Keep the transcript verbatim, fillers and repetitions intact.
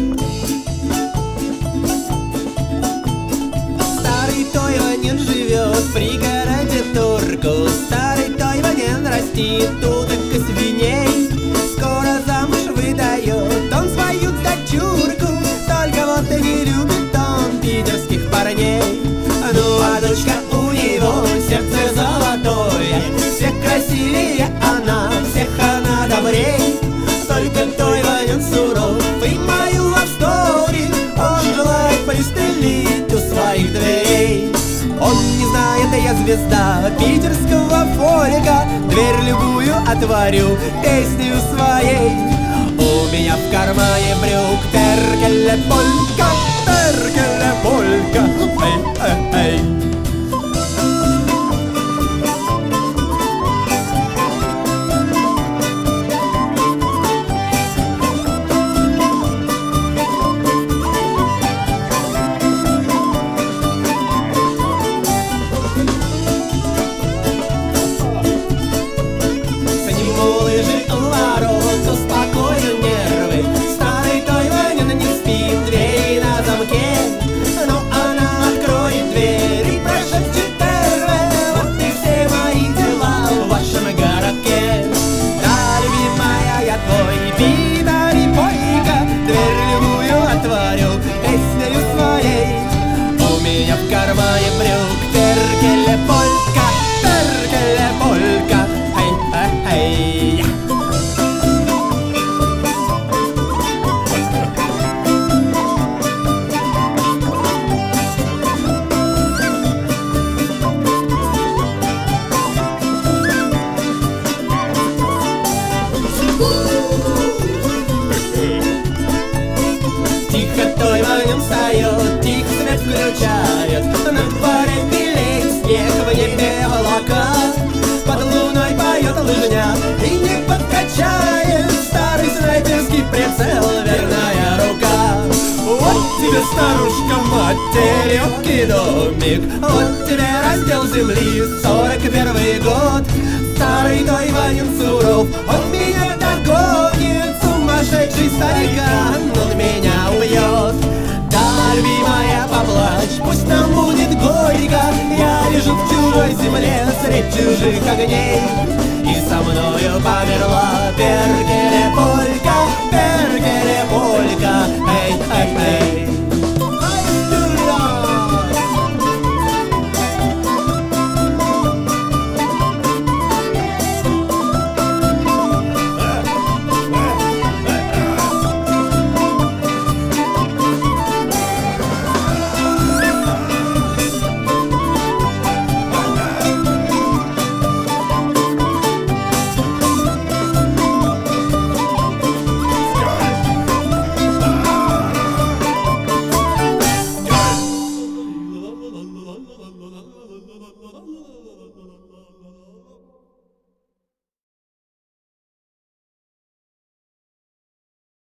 Старый Тойванин живет в пригороде Турку. Старый Тойванин растит уток и свиней. Скоро замуж выдает он свою дочурку. Только вот и не любит он питерских парней. Ну а дочка у него сердце золотое, всех красивее она, всех она добрей. Только Тойванин суров и мою love story он желает пристрелить у своих дверей. Он не знает, я звезда питерского фолика, дверь любую отворю песнею своей. У меня в кармане брюк перкеле полька, перкеле полька, эй, эй, эй. Тихо Тойванин встает, тихо свет включает. На дворе белеет снег, в небе облака. Под луной поет лыжня и не подкачает. Старый снайперский прицел, верная рука. Вот тебе, старушка, матерёвки домик, вот тебе раздел земли, сорок первый год. Старый Тойванин суров, он меня догонит. Сумасшедший старикан, он меня убьет. Да, любимая, поплачь, пусть нам будет горько. Я лежу в чужой земле средь чужих огней, и со мною померла перкеле полька, перкеле полька, эй, эй, эй. la la la la la